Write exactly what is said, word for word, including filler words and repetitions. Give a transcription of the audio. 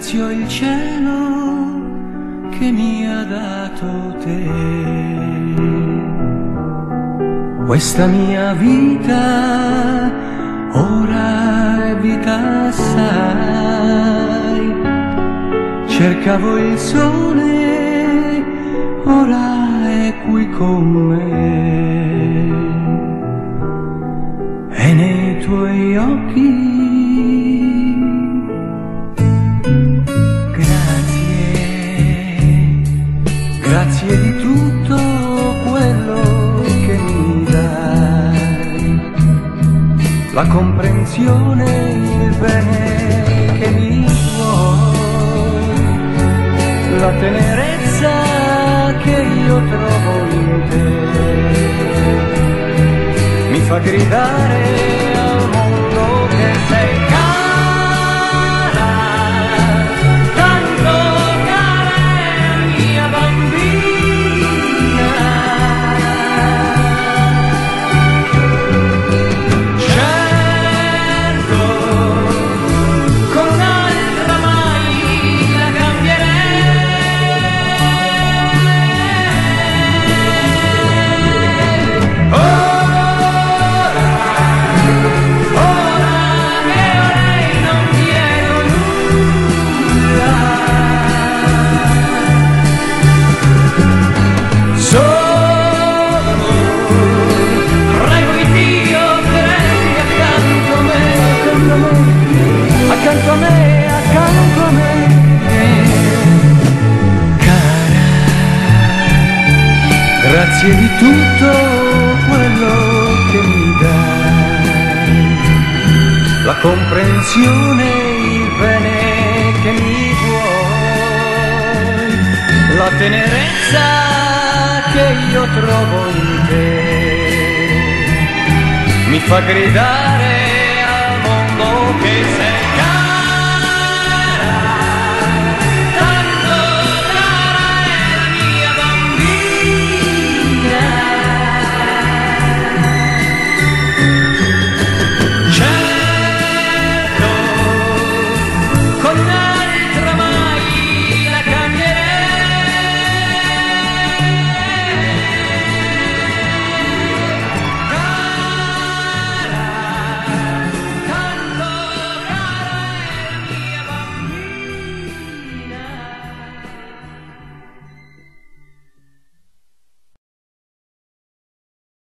ringrazio il cielo che mi ha dato te. Questa mia vita ora è vita assai. Cercavo il sole, ora è qui con me. E nei tuoi occhi grazie di tutto quello che mi dai, la comprensione, il bene che mi vuoi, la tenerezza che io trovo in te, mi fa gridare al mondo che sei cara. Accanto a me, accanto a me, cara, grazie di tutto quello che mi dai, la comprensione, il bene che mi vuoi, la tenerezza che io trovo in te, mi fa gridare